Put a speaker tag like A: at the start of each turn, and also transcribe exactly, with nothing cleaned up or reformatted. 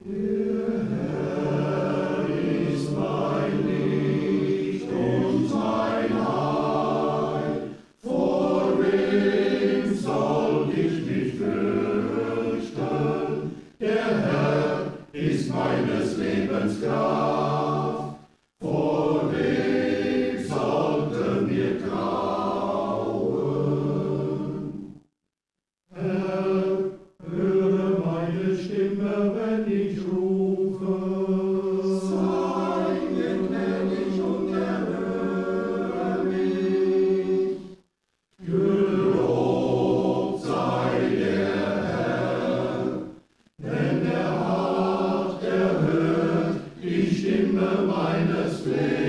A: Der Herr ist mein Licht und mein Heil. Vor wem soll ich mich fürchten? Der Herr ist meines Lebens Kraft. Vor wem sollte mir grauen? Herr, höre meine Stimme, wenn ich rufe. Sei mir gnädig und erhöre mich. Gelobt sei der Herr, denn er hat erhört die Stimme meines Flehens.